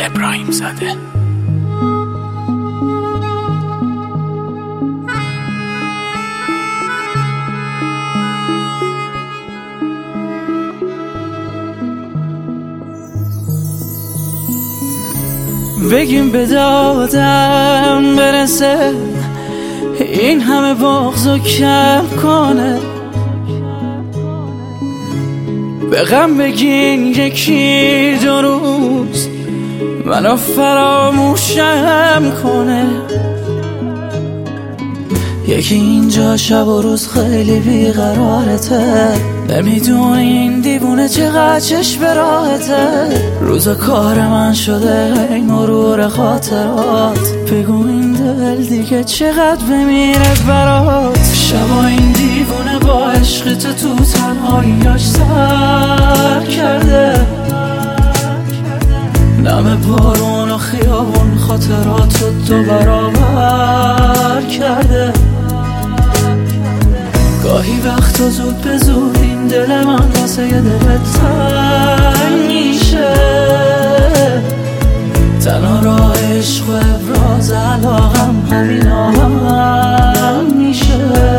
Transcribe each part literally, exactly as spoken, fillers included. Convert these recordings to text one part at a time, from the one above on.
ابراهیم زاده. بگیم به دادم برسه، این همه بغضو کم کنه. به غم بگین یکی دو روز منو فراموشم کنه. یکی اینجا شب و روز خیلی بیقرارته، نمیدونه این دیوونه چقدر چشم به راحته. روز کار من شده این مرور خاطرات، بگو این دل دیگه چقدر بمیره برات. شبا این دیوونه با عشق تو تو تنهاییاش سر کرده، نم بارون و خیابون خاطراتو دو برابر کرده. گاهی وقتا زود به زود این دل من واسه یه دل تنگ میشه. تنها راه عشق و ابراز علاقم همین آهنگ میشه.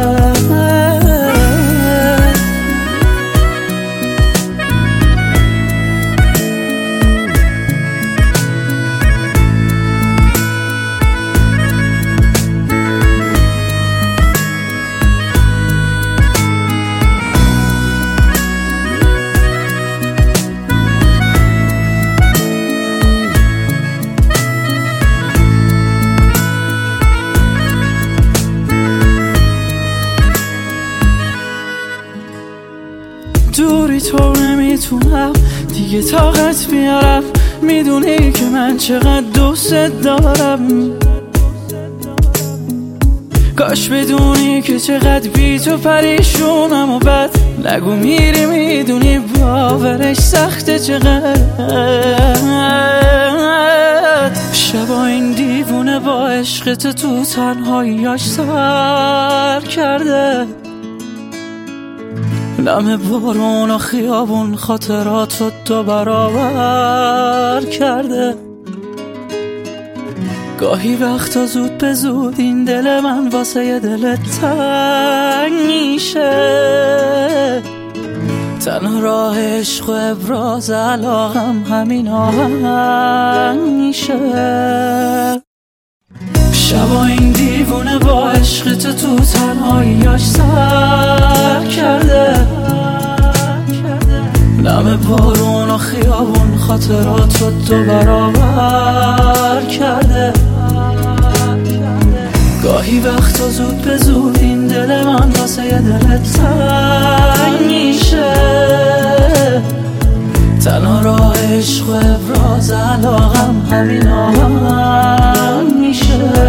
دوری تو نمیتونم دیگه طاقت بیارم، میدونی که من چقدر دوست دارم. کاش بدونی که چقدر بی تو پریشونم و بد نگو میری، میدونی باورش سخته چقدر. شبا این دیوونه با عشق تو تو تنهاییاش سر کرده، نم بارون و خیابون خاطراتو دو برابر کرده. گاهی وقتا زود به زود این دل من واسه یه دل تنگ میشه. تنها راه عشق و ابراز علاقم همین آهنگ میشه. شبا این دیوونه با عشق تو تو تنهاییاش سر کرده، نم بارون و خیابون خاطراتو دو برابر کرده. گاهی وقتا زود به زود این دل من واسه یه دل تنگ میشه. تنها راه عشق و ابراز علاقم همین آهنگ میشه.